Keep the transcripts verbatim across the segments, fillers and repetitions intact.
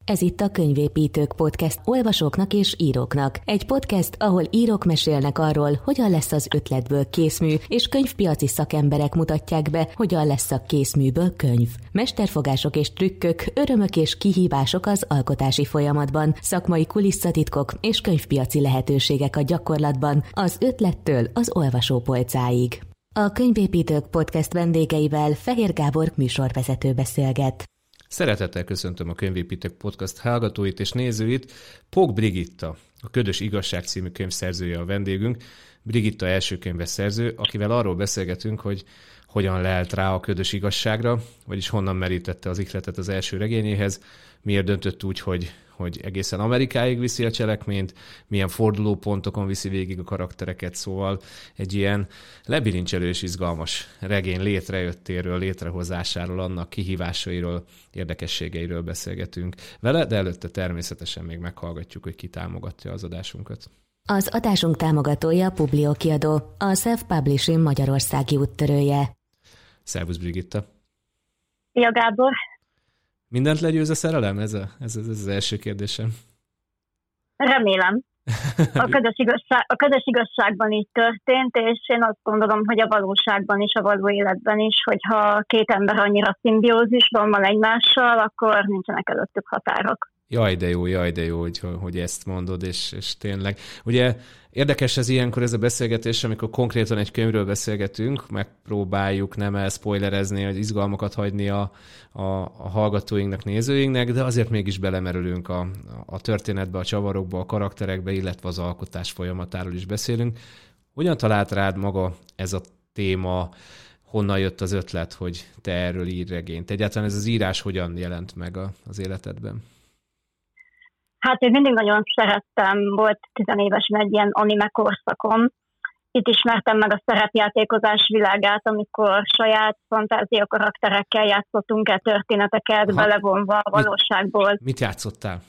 Ez itt a Könyvépítők Podcast olvasóknak és íróknak. Egy podcast, ahol írók mesélnek arról, hogyan lesz az ötletből készmű, és könyvpiaci szakemberek mutatják be, hogyan lesz a készműből könyv. Mesterfogások és trükkök, örömök és kihívások az alkotási folyamatban, szakmai kulisszatitkok és könyvpiaci lehetőségek a gyakorlatban, az ötlettől az olvasópolcáig. A Könyvépítők Podcast vendégeivel Fehér Gábor műsorvezető beszélget. Szeretettel köszöntöm a Könyvépítők Podcast hallgatóit és nézőit. Pók Brigitta, a Ködös igazság című könyv szerzője a vendégünk. Brigitta első könyves szerző, akivel arról beszélgetünk, hogy hogyan lelt rá a ködös igazságra, vagyis honnan merítette az ihletet az első regényéhez, miért döntött úgy, hogy, hogy egészen Amerikáig viszi a cselekményt, milyen fordulópontokon viszi végig a karaktereket, szóval egy ilyen lebilincselő és izgalmas regény létrejöttéről, létrehozásáról, annak kihívásairól, érdekességeiről beszélgetünk vele, de előtte természetesen még meghallgatjuk, hogy ki támogatja az adásunkat. Az adásunk támogatója Publio kiadó, a Self-Publishing magyarországi úttörője. Szervusz, Brigitta! Szia, Gábor! Mindent legyőz a szerelem? Ez, a, ez, ez az első kérdésem. Remélem. A közös, igazság, a közös igazságban így történt, és én azt gondolom, hogy a valóságban is, a való életben is, hogyha két ember annyira szimbiózisban van egymással, akkor nincsenek előttük határok. Jaj, de jó, jaj, de jó, hogy, hogy ezt mondod, és, és tényleg. Ugye érdekes ez ilyenkor ez a beszélgetés, amikor konkrétan egy könyvről beszélgetünk, megpróbáljuk nem elszpoilerezni, hogy izgalmakat hagyni a, a, a hallgatóinknak, nézőinknek, de azért mégis belemerülünk a, a történetbe, a csavarokba, a karakterekbe, illetve az alkotás folyamatáról is beszélünk. Hogyan talált rád maga ez a téma, honnan jött az ötlet, hogy te erről írj regényt? Egyáltalán ez az írás hogyan jelent meg a, az életedben? Hát én mindig nagyon szerettem, volt tizenévesen egy ilyen anime korszakom. Itt ismertem meg a szerepjátékozás világát, amikor saját fantázia karakterekkel játszottunk el történeteket, Aha. belevonva a valóságból. Mit, mit játszottál?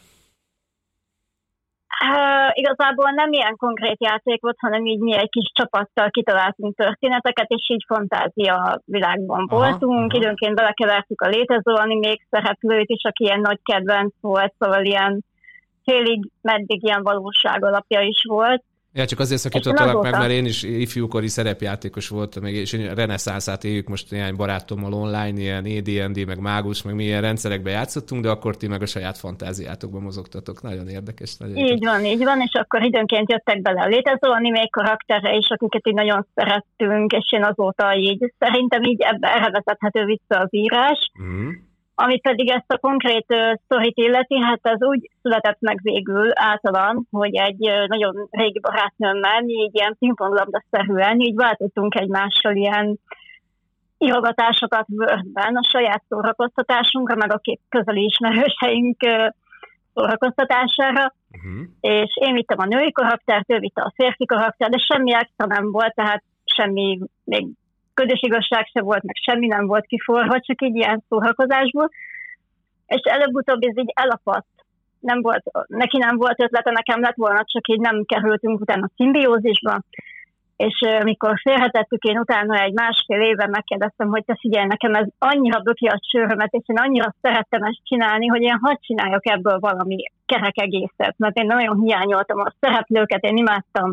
Uh, igazából nem ilyen konkrét játék volt, hanem így mi egy kis csapattal kitaláltunk történeteket, és így fantázia világban aha, voltunk. Aha. Időnként belekevertük a létező animék szereplőt is, aki ilyen nagy kedvenc volt, szóval ilyen félig, meddig ilyen valóság alapja is volt. Ja, csak azért szakítottalak meg, mert én is ifjúkori szerepjátékos voltam, és én reneszánszát éljük most néhány barátommal online, ilyen á dé és dé, meg mágus, meg milyen rendszerekbe játszottunk, de akkor ti meg a saját fantáziátokban mozogtatok. Nagyon érdekes. Nagyon így érdekes. van, így van, és akkor időnként jöttek bele a létező animék karaktere is, akiket így nagyon szerettünk, és én azóta így, szerintem így ebbe erre vezethető vissza az írás. Mm. Ami pedig ezt a konkrét uh, sztorit illeti, hát ez úgy született meg végül általán, hogy egy uh, nagyon régi barátnőmmel, mi így ilyen pingponglabda-szerűen így váltottunk egymással ilyen írogatásokat Wordben a saját szórakoztatásunkra, meg a két közeli ismerőseink uh, szórakoztatására, uh-huh. és én vittem a női karaktert, ő vitte a férfi karaktert, de semmi extra nem volt, tehát semmi még ködös igazság se volt, meg semmi nem volt kiforva, csak így ilyen szórakozásból. És előbb-utóbb ez így elapadt. Nem volt, neki nem volt ötlete, nekem lett volna, csak így nem kerültünk utána a szimbiózisba. És amikor félretettük, én utána egy másfél éve megkérdeztem, hogy te figyelj, nekem ez annyira böki a csőrömet, és én annyira szerettem ezt csinálni, hogy én hadd csináljak ebből valami kerek egészet. Mert én nagyon hiányoltam a szereplőket, én imádtam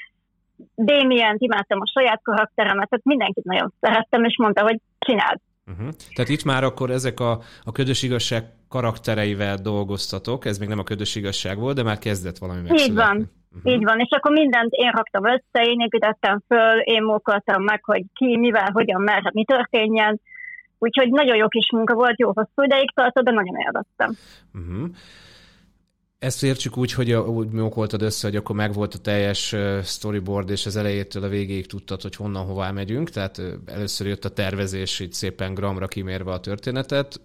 Damien-t, imádtam a saját karakteremet, tehát mindenkit nagyon szerettem, és mondta, hogy csináld. Uh-huh. Tehát itt már akkor ezek a, a ködös igazság karaktereivel dolgoztatok, ez még nem a ködös igazság volt, de már kezdett valami megszületni. Így van, uh-huh. így van, és akkor mindent én raktam össze, én építettem föl, én mókoltam meg, hogy ki, mivel, hogyan, merre, mi történjen, úgyhogy nagyon jó kis munka volt, jó hosszú ideig tartott, de nagyon élveztem. Uh-huh. Ezt értsük úgy, hogy úgy mókoltad össze, hogy akkor megvolt a teljes storyboard, és az elejétől a végéig tudtad, hogy honnan, hová megyünk, tehát először jött a tervezés, így szépen gramra kimérve a történetet,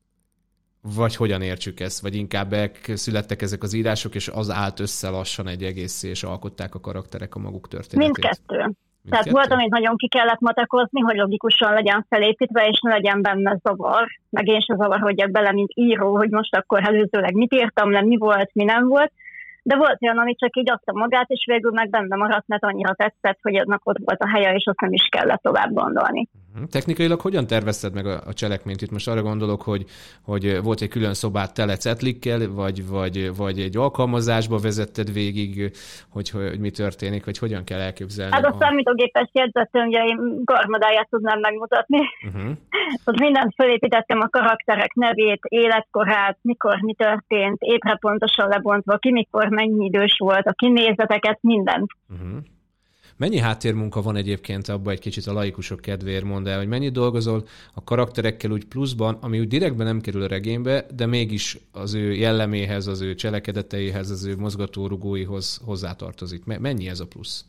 vagy hogyan értsük ezt, vagy inkább születtek ezek az írások, és az állt össze lassan egy egészé, és alkották a karakterek a maguk történetét? Mindkettő. Tehát volt, amit nagyon ki kellett matekozni, hogy logikusan legyen felépítve, és ne legyen benne zavar, meg én se zavarodjak bele, mint író, hogy most akkor előzőleg mit írtam le, mi volt, mi nem volt. De volt olyan, ami csak így adta magát, és végül meg benne maradt, mert annyira tetszett, hogy annak ott volt a helye, és azt nem is kellett tovább gondolni. Technikailag hogyan tervezted meg a, a cselekményt? Itt most arra gondolok, hogy, hogy volt egy külön szobát tele cetlikkel, vagy, vagy, vagy egy alkalmazásba vezetted végig, hogy, hogy mi történik, vagy hogyan kell elképzelni? Hát a, a... számítógépes jegyzetkönyveim garmadáját tudnám megmutatni. Uh-huh. Ott mindent fölépítettem, a karakterek nevét, életkorát, mikor mi történt, évre pontosan lebontva, ki mikor mennyi idős volt, a kinézeteket, mindent. Uh-huh. Mennyi háttérmunka van egyébként abban, egy kicsit a laikusok kedvéért mondd el, hogy mennyit dolgozol a karakterekkel úgy pluszban, ami úgy direktben nem kerül a regénybe, de mégis az ő jelleméhez, az ő cselekedeteihez, az ő mozgatórugóihoz hozzátartozik. Mennyi ez a plusz?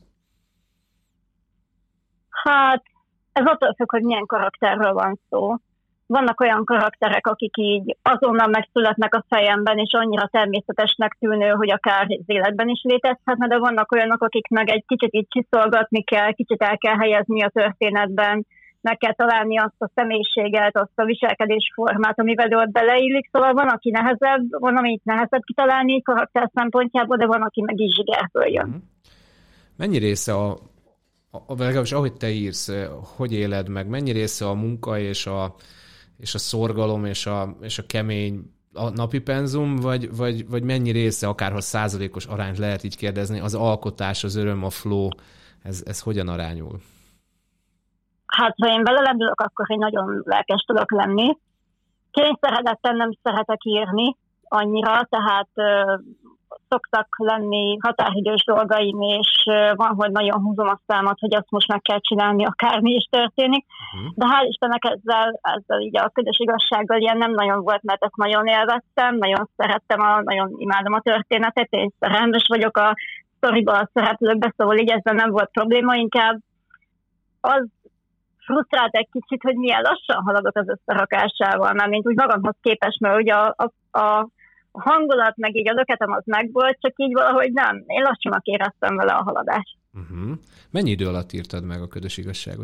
Hát, ez attól függ, hogy milyen karakterről van szó. Vannak olyan karakterek, akik így azonnal megszületnek a fejemben, és annyira természetesnek tűnő, hogy akár az életben is létezhetne, de vannak olyanok, akik meg egy kicsit így csiszolgatni kell, kicsit el kell helyezni a történetben, meg kell találni azt a személyiséget, azt a viselkedésformát, amivel ott beleillik. Szóval van, aki nehezebb, van, amit nehezebb kitalálni karakter szempontjából, de van, aki meg is zsigerből jön. Mennyi része a, a legalábbis ahogy te írsz, hogy éled meg, mennyi része a munka és a és a szorgalom, és a, és a kemény a napi penzum, vagy, vagy, vagy mennyi része, akárha százalékos arányt lehet így kérdezni, az alkotás, az öröm, a flow, ez, ez hogyan arányul? Hát, ha én belelendülök, akkor én nagyon lelkes tudok lenni. Kényszeredetten nem szeretek írni annyira, tehát uh, szoktak lenni határidős dolgaim, és uh, van, hogy nagyon húzom a számat, hogy azt most meg kell csinálni, akármi is történik. Uh-huh. De hál' Istennek ezzel, ezzel így a ködös igazsággal ilyen nem nagyon volt, mert ezt nagyon élveztem, nagyon szerettem, a, nagyon imádom a történetet, én szerelmes vagyok a sztoriba, a szereplőkbe, szóval így ezzel nem volt probléma, inkább az frusztrált egy kicsit, hogy milyen lassan haladok az összerakásával, már mint úgy magamhoz képest, mert ugye a, a, a hangulat, meg így a löketem az megvolt, csak így valahogy nem. Én lassanak éreztem vele a haladást. Uh-huh. Mennyi idő alatt írtad meg a ködös igazságot?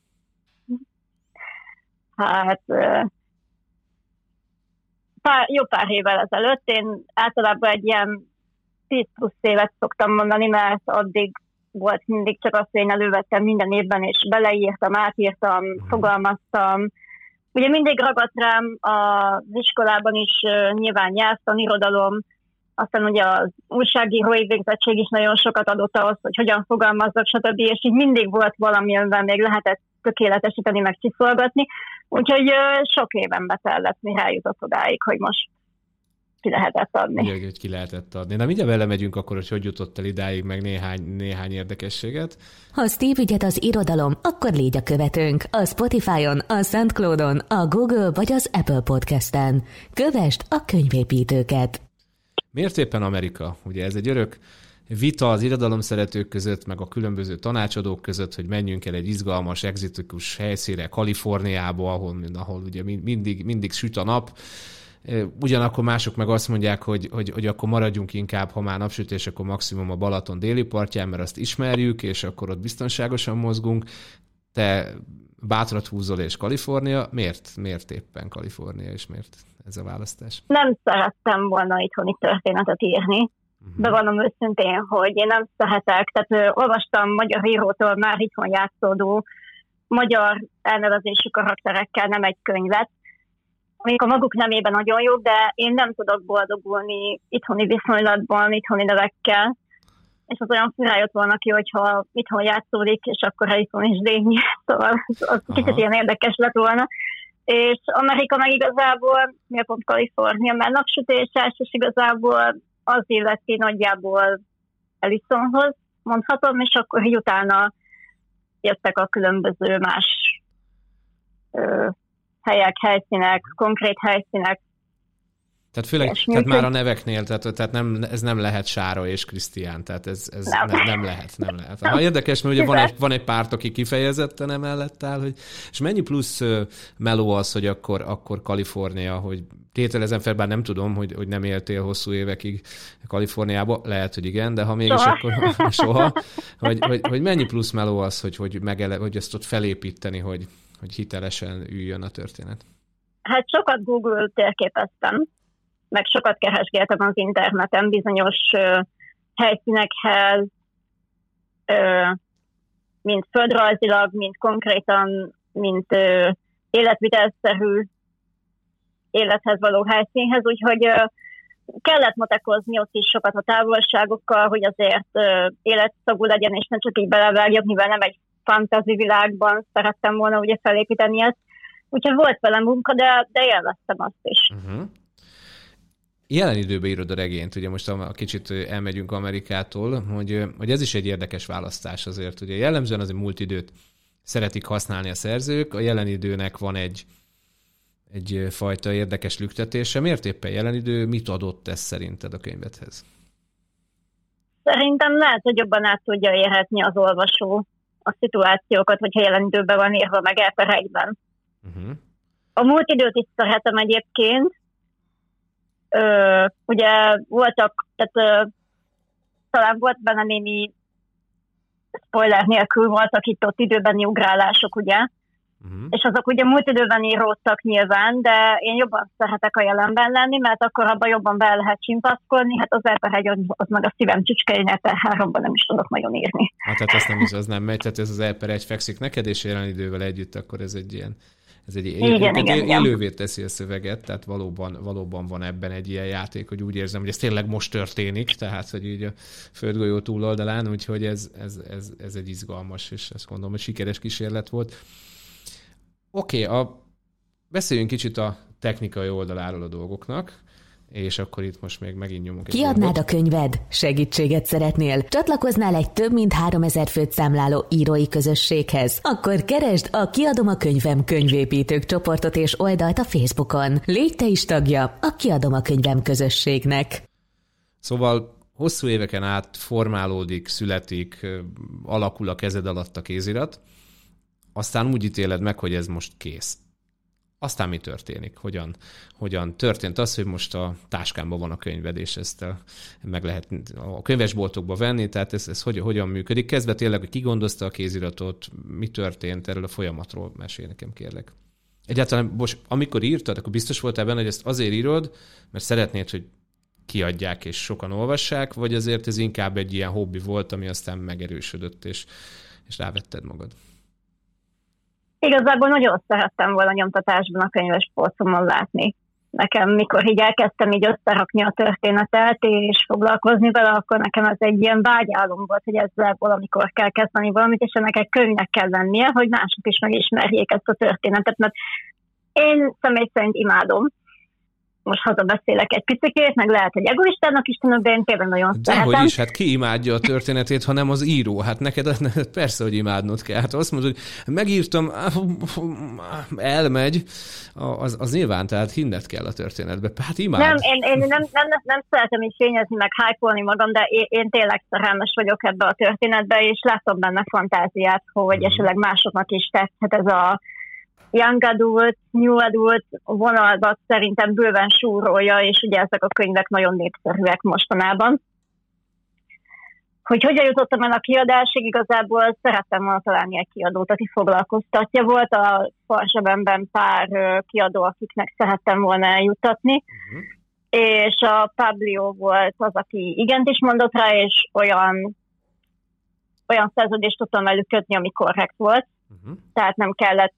Hát pár, jó pár évvel ezelőtt. Én általában egy ilyen tíz plusz évet szoktam mondani, mert addig volt mindig csak azt, hogy én elővettem minden évben, és beleírtam, átírtam, uh-huh. fogalmaztam. Ugye mindig ragadt rám az iskolában is uh, nyilván nyelvtan, irodalom, aztán ugye az újságírói végzettség is nagyon sokat adott ahhoz, hogy hogyan fogalmazzak, stb. És így mindig volt valami, amiben még lehetett tökéletesíteni, meg csiszolgatni. Úgyhogy uh, sok éven betellett, mire eljutott odáig, hogy most ki lehetett adni. Ugye, hogy ki lehetett adni. Na mindjárt belemegyünk akkor, hogy hogy jutott el idáig, meg néhány, néhány érdekességet. Ha Steve ügyet az irodalom, akkor légy a követőnk a Spotify-on, a SoundCloud-on, a Google vagy az Apple Podcast-en. Kövesd a könyvépítőket. Miért éppen Amerika? Ugye ez egy örök vita az irodalomszeretők között, meg a különböző tanácsadók között, hogy menjünk el egy izgalmas, egzotikus helyszínre, Kaliforniába, ahol, ahol ugye mindig, mindig süt a nap. Ugyanakkor mások meg azt mondják, hogy, hogy, hogy akkor maradjunk inkább, ha már napsütés, akkor maximum a Balaton déli partján, mert azt ismerjük, és akkor ott biztonságosan mozgunk. Te bátrat húzol, és Kalifornia. Miért? Miért éppen Kalifornia, és miért ez a választás? Nem szerettem volna itthoni történetet írni. Uh-huh. Bevallom őszintén, hogy én nem szeretek. Tehát uh, olvastam magyar írótól már itthon játszódó magyar elnevezésű karakterekkel, nem egy könyvet, amik a maguk nemében nagyon jók, de én nem tudok boldogulni itthoni viszonylatban, itthoni nevekkel, és az olyan furán jött volna ki, hogyha itthon játszódik, és akkor itthon is Dényi, szóval az kicsit ilyen érdekes lett volna. És Amerika meg igazából, miért pont Kalifornia, mert napsütéses, és igazából az illeti nagyjából Ellisonhoz mondhatom, és akkor így utána jöttek a különböző más ö, helyek, helyszínek, konkrét helyszínek. Tehát főleg, tehát már a neveknél, tehát, tehát nem, ez nem lehet Sára és Krisztián, tehát ez, ez nem. Nem, nem lehet, nem lehet. Ha érdekes, mert ugye van egy, van egy párt, aki kifejezetten emellett áll, hogy, és mennyi plusz meló az, hogy akkor, akkor Kalifornia, hogy tételezem fel, bár nem tudom, hogy, hogy nem éltél hosszú évekig Kaliforniába, lehet, hogy igen, de ha mégis, soha. akkor soha, hogy, hogy, hogy mennyi plusz meló az, hogy, hogy, megele, hogy ezt ott felépíteni, hogy, hogy hitelesen üljön a történet. Hát sokat Google térképeztem, meg sokat keresgéltem az interneten bizonyos uh, helyszínekhez, uh, mint földrajzilag, mint konkrétan mint ö, életvitelszerű élethez való helyszínhez, úgyhogy ö, kellett matekozni ott is sokat a távolságokkal, hogy azért ö, életszagú legyen, és ne csak így belevágjak, mivel nem egy fantasy világban szerettem volna ugye felépíteni ezt. Úgyhogy volt velem munka, de, de élveztem azt is. Uh-huh. Jelen időben írod a regényt, ugye most a kicsit elmegyünk Amerikától, hogy, hogy ez is egy érdekes választás azért. Ugye jellemzően az múlt időt szeretik használni a szerzők, a jelen időnek van egy, egy fajta érdekes lüktetése. Miért éppen jelen idő? Mit adott ez szerinted a könyvedhez? Szerintem lehet, hogy jobban át tudja érhetni az olvasó a szituációkat, hogyha jelen időben van írva meg el per egyben. Uh-huh. A múlt időt is szeretem egyébként. Ö, ugye voltak, tehát ö, talán volt benne némi spoiler nélkül voltak itt-ott időbeni ugrálások, ugye? Uh-huh. És azok ugye múlt időben íródtak nyilván, de én jobban szeretek a jelenben lenni, mert akkor abban jobban be lehet csimpaszkodni, hát az Elper egy az meg a szívem csücskein, Elper háromban nem is tudok nagyon írni. Hát, hát azt nem is, az nem megy, tehát ez az Elper egy fekszik neked, és jelen idővel együtt, akkor ez egy ilyen Ez egy igen, igen, élővé teszi a szöveget, tehát valóban, valóban van ebben egy ilyen játék, hogy úgy érzem, hogy ez tényleg most történik, tehát hogy így a földgolyó túloldalán, úgyhogy ez, ez, ez, ez egy izgalmas, és azt gondolom, hogy sikeres kísérlet volt. Oké, okay, a, beszéljünk kicsit a technikai oldaláról a dolgoknak, és akkor itt most még megint nyomunk egy Kiadnád gombot. a könyved? Segítséget szeretnél? Csatlakoznál egy több mint háromezer főt számláló írói közösséghez? Akkor keresd a Kiadom a könyvem könyvépítők csoportot és oldalt a Facebookon. Légy te is tagja a Kiadom a könyvem közösségnek. Szóval hosszú éveken át formálódik, születik, alakul a kezed alatt a kézirat, aztán úgy ítéled meg, hogy ez most kész. Aztán mi történik? Hogyan, hogyan történt az, hogy most a táskámban van a könyved, és ezt a, meg lehet a könyvesboltokba venni, tehát ez, ez hogyan, hogyan működik? Kezdve tényleg, hogy ki gondozta a kéziratot, mi történt, erről a folyamatról mesélj nekem, kérlek. Egyáltalán most, amikor írtad, akkor biztos voltál benne, hogy ezt azért írod, mert szeretnéd, hogy kiadják és sokan olvassák, vagy azért ez inkább egy ilyen hobbi volt, ami aztán megerősödött, és, és rávetted magad? Igazából nagyon szerettem volna nyomtatásban a könyves polcomon látni. Nekem, mikor így elkezdtem így összerakni a történetet, és foglalkozni vele, akkor nekem ez egy ilyen vágyálom volt, hogy ezzel valamikor kell kezdeni valamit, és ennek egy könyvnek kell lennie, hogy mások is megismerjék ezt a történetet, mert én személy szerint imádom. Most hazabeszélek egy picikét, meg lehet, hogy egoistának is tűnök, de én tényleg nagyon de szeretem. Dehogy is, hát ki imádja a történetét, ha nem az író? Hát neked persze, hogy imádnod kell. Hát azt mondod, hogy megírtam, elmegy, az, az nyilván, tehát hinned kell a történetbe. Hát imád. Nem, én, én nem, nem, nem szeretem így fényezni, meg hype-olni magam, de én, én tényleg szerelmes vagyok ebbe a történetbe, és látom benne fantáziát, hogy mm. esetleg másoknak is tetszhet ez a young adult, new adult vonalbat szerintem bőven súrolja, és ugye ezek a könyvek nagyon népszerűek mostanában. Hogy hogyan jutottam el a kiadásig, igazából szerettem volna találni egy kiadót, aki foglalkoztatja. Volt a farzsebemben pár kiadó, akiknek szerettem volna eljuttatni, uh-huh. és a Publio volt az, aki igent is mondott rá, és olyan, olyan szerződést tudtam velük kötni, ami korrekt volt. Uh-huh. Tehát nem kellett...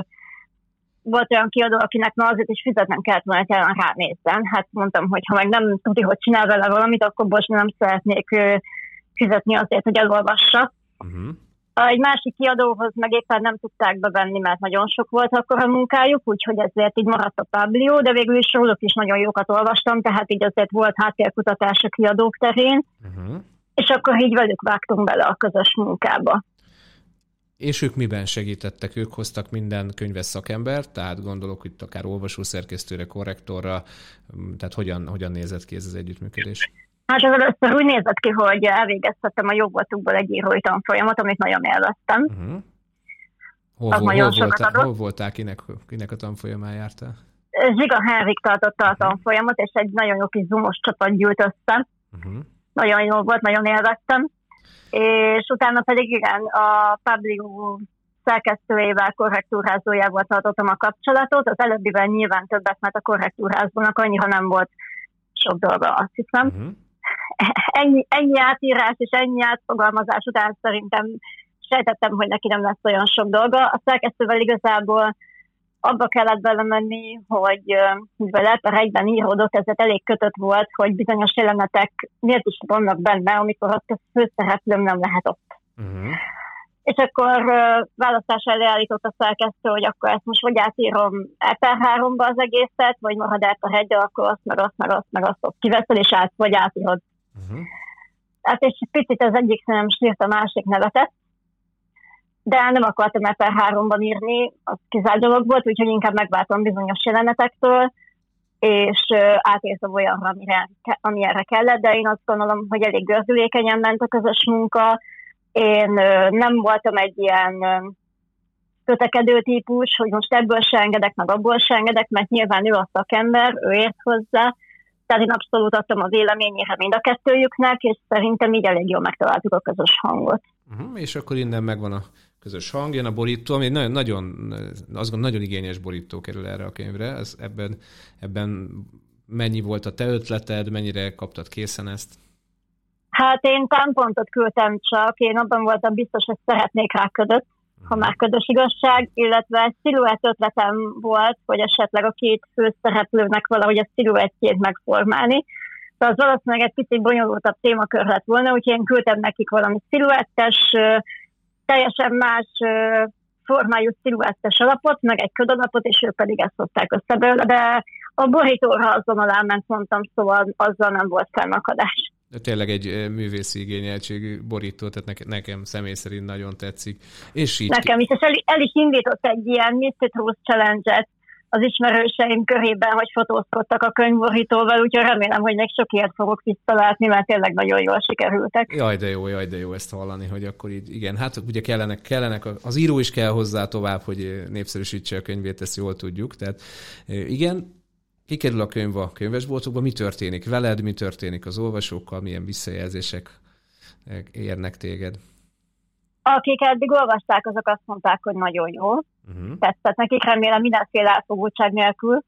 Volt olyan kiadó, akinek na azért is fizetnem kellett volna, hogy ellen ránézzen. Hát mondtam, hogy ha meg nem tudja, hogy csinál vele valamit, akkor most nem szeretnék fizetni azért, hogy elolvassa. Uh-huh. Egy másik kiadóhoz meg éppen nem tudták bevenni, mert nagyon sok volt akkor a munkájuk, úgyhogy ezért így maradt a Publio, de végül is róluk is nagyon jókat olvastam, tehát így azért volt háttérkutatás a kiadók terén, uh-huh. és akkor így velük vágtunk bele a közös munkába. És ők miben segítettek? Ők hoztak minden könyves szakembert, tehát gondolok itt akár olvasószerkesztőre, korrektorra, tehát hogyan, hogyan nézett ki ez az együttműködés? Hát az először úgy nézett ki, hogy elvégeztettem a jogvoltukból egy írói tanfolyamot, amit nagyon élveztem. Uh-huh. Hol, hol, hol, voltál, hol voltál, kinek, kinek a tanfolyamán jártál? Zsiga Henrik tartotta a uh-huh. tanfolyamot, és egy nagyon jó kis zoomos csapat gyűlt össze. Uh-huh. Nagyon jó volt, nagyon élveztem. És utána pedig igen, a Publio szerkesztőjével, korrektúrázójával tartottam a kapcsolatot. Az előbbivel nyilván többet, mert a korrektúrázónak annyira nem volt sok dolga, azt hiszem. Uh-huh. Ennyi, ennyi átírás és ennyi átfogalmazás után szerintem sejtettem, hogy neki nem lesz olyan sok dolga. A szerkesztővel igazából abba kellett belemenni, hogy mivel Eper egyben íródott, ez elég kötött volt, hogy bizonyos jelenetek miért is vannak benne, amikor ott a főszereplőm nem lehet ott. Uh-huh. És akkor uh, választás elé állított a szerkesztő, hogy akkor ezt most vagy átírom Eper háromba az egészet, vagy marad Eper egy, de akkor azt, meg azt, meg azt, meg azt ott kiveszel, és át, vagy átírod. Uh-huh. Hát és picit az egyik nem sírt, a másik nevetett, de nem akartam Eper háromban írni, az kizárt dolog volt, úgyhogy inkább megváltam bizonyos jelenetektől, és uh, átírtam olyanra, amire, amire kellett, de én azt gondolom, hogy elég gördülékenyen ment a közös munka. Én uh, nem voltam egy ilyen uh, kötekedő típus, hogy most ebből se engedek, meg abból se engedek, mert nyilván ő a szakember, ő ért hozzá, tehát én abszolút adtam a véleményére mind a kettőjüknek, és szerintem így elég jól megtaláltuk a közös hangot. Uh-huh, és akkor innen megvan a közös hang, jön a borító, ami nagyon, nagyon, azt gondolom, nagyon igényes borító kerül erre a könyvre. Ez, ebben, ebben mennyi volt a te ötleted, mennyire kaptad készen ezt? Hát én támpontot küldtem csak, én abban voltam biztos, hogy szeretnék rá ködöt, ha már ködös igazság, illetve sziluett ötletem volt, hogy esetleg a két főszereplőnek valahogy a sziluettjét megformálni. Tehát az valószínűleg egy picit bonyolultabb témakör lett volna, úgyhogy én küldtem nekik valami sziluettes, teljesen más formájú sziluettes alapot, meg egy ködalapot, és ők pedig ezt hozták össze belőle, de a borítóra azon alá ment, mondtam, szóval azzal nem volt fennakadás. De tényleg egy művészi igényeltségű borító, tehát nekem személy szerint nagyon tetszik. És így nekem is, és el, el is indított egy ilyen miszti Truth Challenge-et az ismerőseim körében, hogy fotózkodtak a könyvborítóval, úgyhogy remélem, hogy még sok ilyet fogok visszalátni, mert tényleg nagyon jól sikerültek. Jaj, de jó, jaj, de jó ezt hallani, hogy akkor így, igen, hát ugye kellenek, kellenek, az író is kell hozzá tovább, hogy népszerűsítse a könyvét, ezt jól tudjuk, tehát igen. Kikerül a könyv a könyvesboltokba, mi történik veled, mi történik az olvasókkal, milyen visszajelzések érnek téged? Akik eddig olvasták, azok azt mondták, hogy nagyon jó. Uh-huh. Tetszett nekik, remélem mindenféle elfogultság nélkül.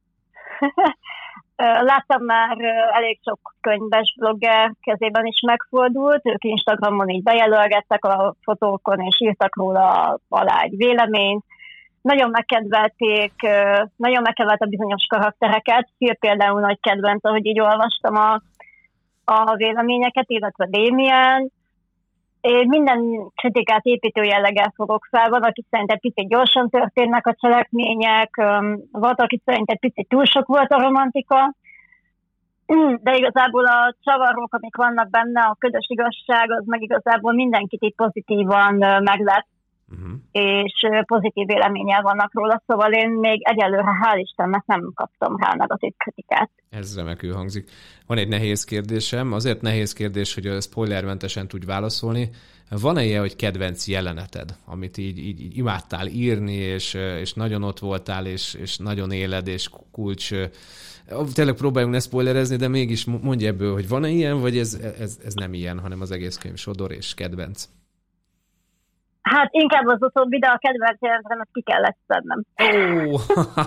Láttam már elég sok könyves blogger kezében is megfordult, ők Instagramon így bejelölgettek a fotókon, és írtak róla alá egy véleményt. Nagyon megkedvelték, nagyon megkedvelt a bizonyos karaktereket. Phil például nagy kedvenc, ahogy így olvastam a, a véleményeket, illetve Damien. Én minden kritikát építő jelleggel fogok fel. Van, aki szerint egy picit gyorsan történnek a cselekmények, van, aki szerint egy picit túl sok volt a romantika, de igazából a csavarrók, amik vannak benne, a ködös igazság, az meg igazából mindenkit így pozitívan meglep. Uh-huh. És pozitív véleménnyel vannak róla, szóval én még egyelőre, hál' Istennek nem kaptam rá negatív kritikát. Ez remekül hangzik. Van egy nehéz kérdésem, azért nehéz kérdés, hogy a spoilermentesen tudj válaszolni. Van-e ilyen, hogy kedvenc jeleneted, amit így, így, így imádtál írni, és, és nagyon ott voltál, és, és nagyon éled, és kulcs... Tényleg próbáljunk ne spoilerezni, de mégis mondj ebből, hogy van-e ilyen, vagy ez, ez, ez nem ilyen, hanem az egész könyv sodor és kedvenc? Hát inkább az utóbbi, de a kedvenc jelenetem, azt ki kellett szednem. Oh.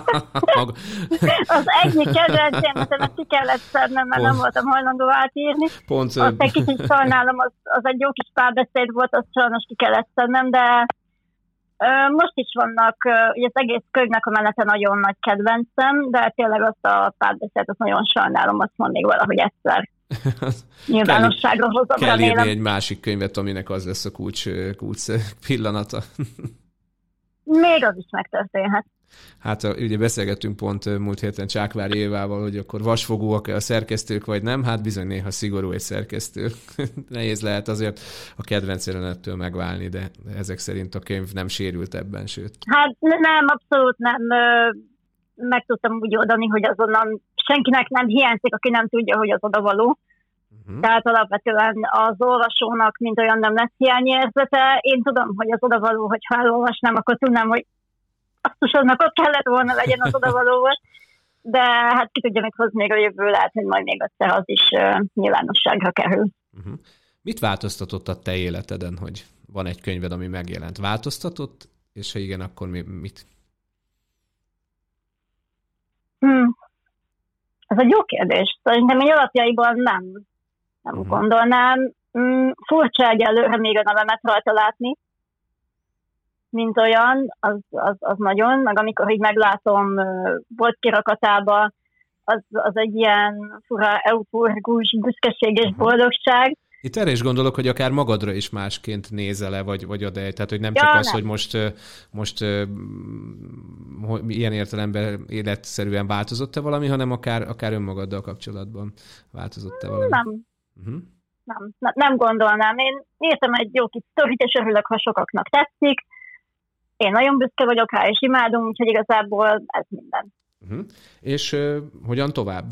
Az egyik kedvenc jelenetem, azt ki kellett szednem, mert Pont. nem voltam hajlandó átírni. Pont. Azt egy kicsit sajnálom, az, az egy jó kis párbeszéd volt, azt sajnos ki kellett szednem, de ö, most is vannak, ugye az egész könyvnek a menete nagyon nagy kedvencem, de tényleg azt a párbeszédet azt nagyon sajnálom, azt mond még valahogy egyszer. Nyilvánosságra hozom, kell írni egy másik könyvet, aminek az lesz a kulcs, kulcs pillanata. Még az is megtörténhet. Hát ugye beszélgettünk pont múlt héten Csákvári Évával, hogy akkor vasfogóak a szerkesztők, vagy nem. Hát bizony néha szigorú egy szerkesztő. Nehéz lehet azért a kedvenc jelenettől megválni, de ezek szerint a könyv nem sérült ebben, sőt. Hát nem, abszolút nem. Meg tudtam úgy oldani, hogy azonnal senkinek nem hiányzik, aki nem tudja, hogy az odavaló. Uh-huh. Tehát alapvetően az olvasónak mint olyan nem lesz hiányérzete. Én tudom, hogy az odavaló, hogyha elolvasnám, akkor tudnám, hogy aztusodnak ott kellett volna legyen az odavaló volt. De hát ki tudja, mit hoz még a jövő, lehet, hogy majd még egyszer az is uh, nyilvánosságra kerül. Uh-huh. Mit változtatott a te életeden, hogy van egy könyved, ami megjelent? Változtatott? És ha igen, akkor mi, mit? Hmm. Ez egy jó kérdés. Szerintem egy alapjaiban nem. Nem uh-huh. gondolnám. Hmm, furcsa egyelőre még a nevemet rajta látni. mint olyan, az, az, az nagyon, meg amikor így meglátom volt kirakatába, az, az egy ilyen fura euforikus büszkeség és boldogság. Itt erre is gondolok, hogy akár magadra is másként nézel-e, vagy, vagy ad-e, tehát hogy nem csak ja, az, nem. hogy most, most ilyen értelemben életszerűen változott-e valami, hanem akár, akár önmagaddal kapcsolatban változott-e valami? Nem. Uh-huh. Nem, nem gondolnám. Én írtam egy jó kis sztorit, és örülök, ha sokaknak tetszik. Én nagyon büszke vagyok rá, és imádom, úgyhogy igazából ez minden. Uh-huh. És uh, hogyan tovább?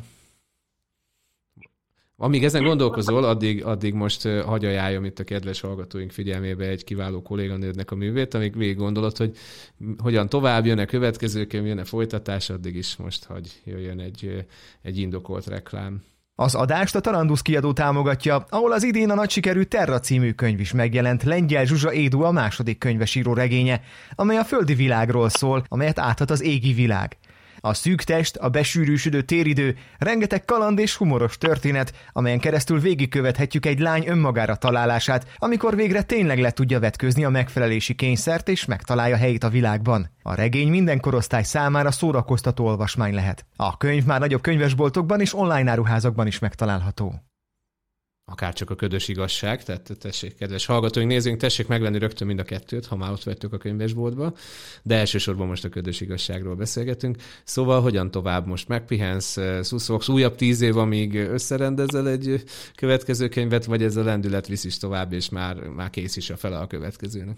Amíg ezen gondolkozol, addig, addig most uh, hagy ajánljam itt a kedves hallgatóink figyelmébe egy kiváló kolléganődnek a művét, amíg végig gondolod, hogy hogyan tovább, jön-e következő könyv, jön-e folytatás, addig is most hagy jöjjön egy, egy indokolt reklám. Az adást a Tarandusz kiadó támogatja, ahol az idén a nagy sikerű Terra című könyv is megjelent Lengyel Zsuzsa Édu a második könyvesíró regénye, amely a földi világról szól, amelyet áthat az égi világ. A szűk test, a besűrűsödő téridő, rengeteg kaland és humoros történet, amelyen keresztül végigkövethetjük egy lány önmagára találását, amikor végre tényleg le tudja vetközni a megfelelési kényszert és megtalálja helyét a világban. A regény minden korosztály számára szórakoztató olvasmány lehet. A könyv már nagyobb könyvesboltokban és online áruházakban is megtalálható. Akár csak a ködös igazság, tehát tessék, kedves hallgatóink, nézőink, tessék megvenni rögtön mind a kettőt, ha már ott vettük a könyvesboltba, de elsősorban most a ködös igazságról beszélgetünk. Szóval hogyan tovább? Most megpihensz, szuszogsz, újabb tíz év, amíg összerendezel egy következő könyvet, vagy ez a lendület visz is tovább, és már, már kész is a fele a következőnek?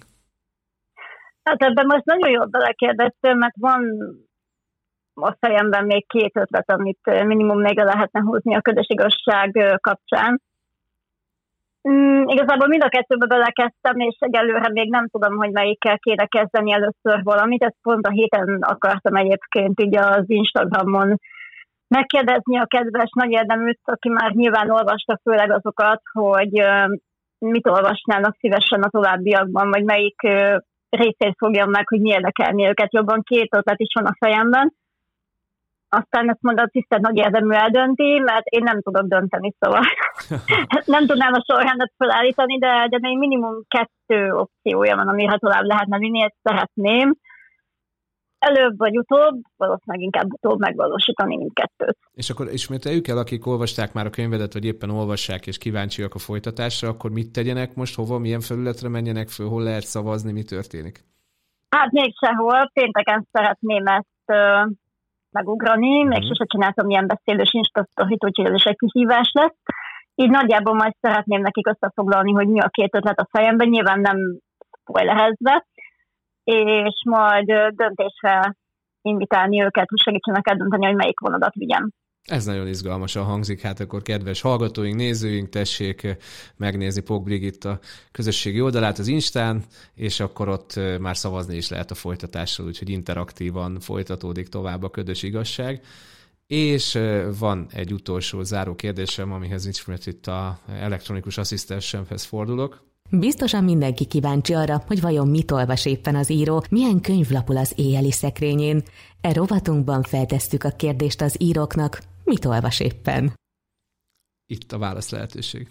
Hát ebben most nagyon jól belekérdeztem, mert van a fejemben még két ötlet, amit minimum még lehetne húzni a ködös igazság kapcsán. Mm, igazából mind a kettőbe belekezdtem, és egyelőre még nem tudom, hogy melyikkel kéne kezdeni először valamit. Ezt pont a héten akartam egyébként így az Instagramon megkérdezni a kedves nagy érdeműt, aki már nyilván olvasta főleg azokat, hogy uh, mit olvasnának szívesen a továbbiakban, vagy melyik uh, részét fogjam meg, hogy mi érdekelni őket jobban. Két ötlet is van a fejemben. Aztán ezt mondom, tisztelt nagy érdemű eldönti, mert én nem tudok dönteni, szóval nem tudnám a sorrendet felállítani, de, de még minimum kettő opciója van, amire tovább lehetne vinni, ezt szeretném. Előbb vagy utóbb, valószínűleg inkább utóbb megvalósítani mindkettőt. És akkor ismételjük el, akik olvasták már a könyvedet, vagy éppen olvassák és kíváncsiak a folytatásra, akkor mit tegyenek most, hova, milyen felületre menjenek föl, hol lehet szavazni, mi történik? Hát még sehol, pénteken szeretném ezt megugrani, mm-hmm. még sose csináltam ilyen beszélős instasztorit, úgyhogy ez is egy kihívás lesz. Így nagyjából majd szeretném nekik összefoglalni, hogy mi a két ötlet a fejemben, nyilván nem spoilerezve, és majd döntésre invitálni őket, hogy segítsenek eldönteni, hogy melyik vonadat vigyem. Ez nagyon izgalmasan hangzik, hát akkor kedves hallgatóink, nézőink, tessék megnézni Pok Brigitta közösségi oldalát az Instán, és akkor ott már szavazni is lehet a folytatásról, úgyhogy interaktívan folytatódik tovább a ködös igazság. És van egy utolsó záró kérdésem, amihez ismét itt a elektronikus asszisztensemhez fordulok. Biztosan mindenki kíváncsi arra, hogy vajon mit olvas éppen az író, milyen könyv lapul az éjjeli szekrényén. E rovatunkban feltesszük a kérdést az íróknak, mit olvas éppen? Itt a válasz lehetőség.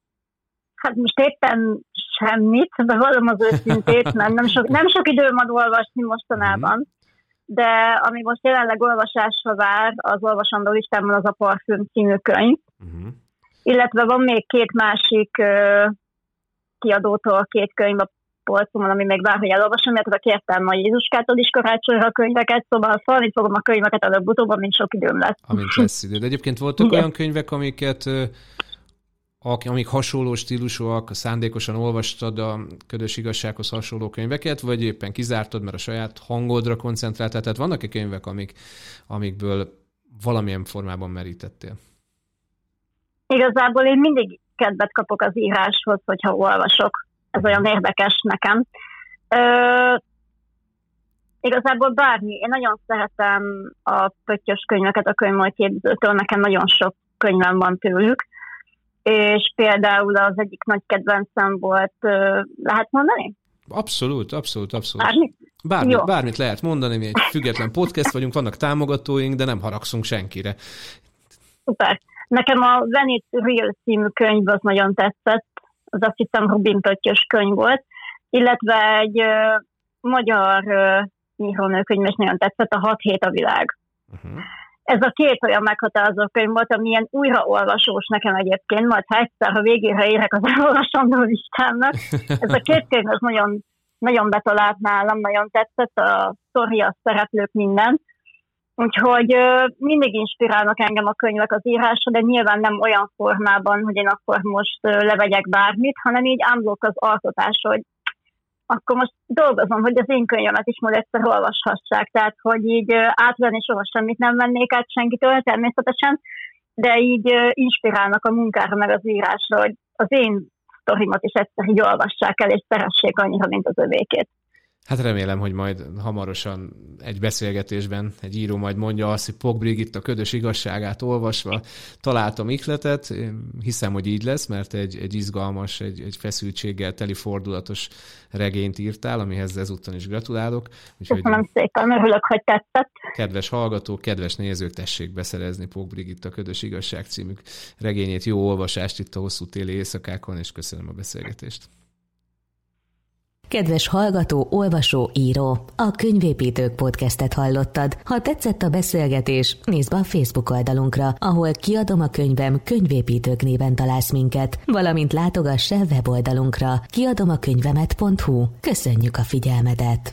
Hát most éppen semmit, de valóm az őszintét, mert nem sok, nem sok időm van olvasni mostanában, mm. de ami most jelenleg olvasásra vár, az olvasandó listámon az a Parfüm című könyv, mm. illetve van még két másik uh, kiadótól két könyv a polcomon, ami még vár, hogy elolvasom, illetve kértem a Jézuskától is karácsonyra a könyveket, szóval szalni fogom a könyveket előbb-utóbb, amint sok időm lesz. Amint lesz idő. De egyébként voltak igen. olyan könyvek, amiket amik hasonló stílusúak, szándékosan olvastad a ködös igazsághoz hasonló könyveket, vagy éppen kizártad, mert a saját hangodra koncentráltál? Tehát vannak-e könyvek, amik, amikből valamilyen formában merítettél? Igazából én mindig kedvet kapok az íráshoz, hogyha olvasok. Ez olyan érdekes nekem. Ö, igazából bármi. Én nagyon szeretem a pöttyös könyveket a könyvmolyképzőtől, nekem nagyon sok könyvem van tőlük, és például az egyik nagy kedvencem volt, lehet mondani? Abszolút, abszolút, abszolút. Bármit? Bármit, bármit lehet mondani, mi egy független podcast vagyunk, vannak támogatóink, de nem haragszunk senkire. Szuper. Nekem a When It's Real című könyv az nagyon tetszett, az azt hiszem Rubin pöttyös könyv volt, illetve egy magyar uh, írónőkönyv, és nagyon tetszett, a Hat hét a világ. Uh-huh. Ez a két olyan meghatározó könyv volt, ami ilyen újraolvasós nekem egyébként, majd ha egyszer a végére érek az elolvasandó listámnak. Ez a két könyv az nagyon, nagyon betalált nálam, nagyon tetszett, a sztori, a szereplők, minden. Úgyhogy uh, mindig inspirálnak engem a könyvek az írásra, de nyilván nem olyan formában, hogy én akkor most uh, levegyek bármit, hanem így unblock az alkotás, hogy akkor most dolgozom, hogy az én könyvemet is majd egyszer olvashassák. Tehát, hogy így uh, átvenni soha semmit nem vennék át senkitől, természetesen, de így uh, inspirálnak a munkára, meg az írásra, hogy az én sztorimat is egyszer így olvassák el, és szeressék annyira, mint az övékét. Hát remélem, hogy majd hamarosan egy beszélgetésben egy író majd mondja azt, hogy Pok Brigitta Ködös igazságát olvasva találtam ihletet. Hiszem, hogy így lesz, mert egy, egy izgalmas, egy, egy feszültséggel teli fordulatos regényt írtál, amihez ezúttal is gratulálok. Úgyhogy köszönöm szépen, örülök, hogy tetszett. Kedves hallgatók, kedves nézők, tessék beszerezni Pok Brigitta Ködös igazság című regényét. Jó olvasást itt a hosszú téli éjszakákon, és köszönöm a beszélgetést. Kedves hallgató, olvasó, író, a Könyvépítők podcastet hallottad. Ha tetszett a beszélgetés, nézd be a Facebook oldalunkra, ahol Kiadom a könyvem Könyvépítők néven találsz minket, valamint látogass el weboldalunkra kiadomakönyvemet pont hu. Köszönjük a figyelmedet!